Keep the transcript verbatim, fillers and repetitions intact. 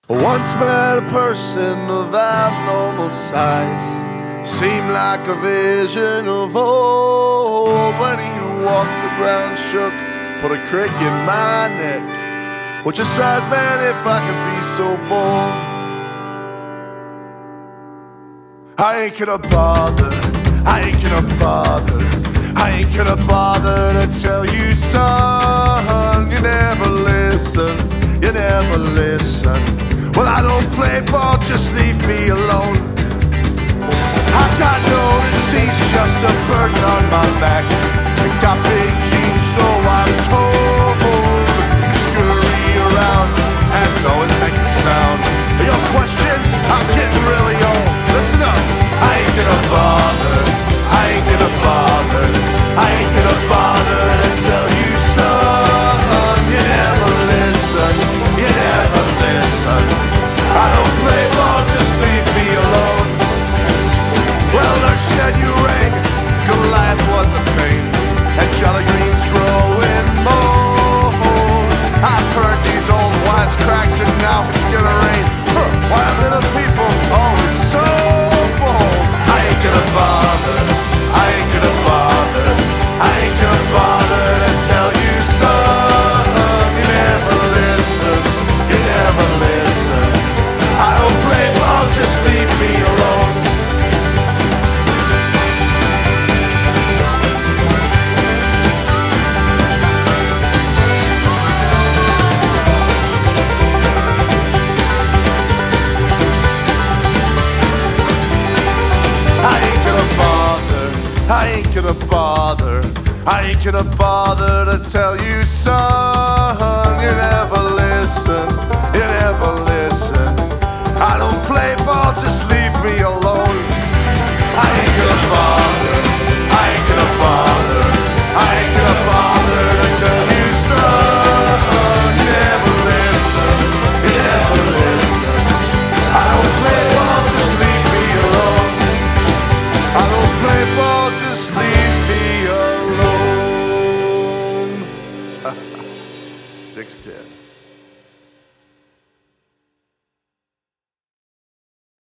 Once met a person of abnormal size, seemed like a vision of old. When he walked, the ground shook, put a crick in my neck. What's your size, man, if I can be so bold? I ain't gonna bother, I ain't gonna bother, I ain't gonna bother to tell you, son. You never listen, you never listen. Well, I don't play ball, just leave me alone. I got no disease, just a burden on my back. I got big jeans, so I'm told. You scurry around and always make a sound. Your questions, I'm getting really old. Listen up, I ain't gonna bother, I ain't gonna bother, I ain't gonna bother to tell you, son. You never listen, you never listen. I don't play ball, just leave me alone. Well, nurse said you rang, Goliath was a pain, and Jolly Green's growing mold. I've heard these old wisecracks, and now it's gonna rain. Huh, why are little people always so bold? I ain't gonna bother, I ain't gonna bother, I ain't gonna bother to tell you, son. You never listen, you never listen. I don't play ball, just leave me alone. I ain't gonna bother, I ain't gonna bother, I ain't gonna bother to tell you, son. You never listen, you never listen. I don't play ball, just leave me alone. I ain't gonna bother, I ain't gonna bother, I ain't gonna bother to tell you, son. You never listen, you never listen. I don't play ball, just leave me alone. I don't play ball, just leave me alone. six ten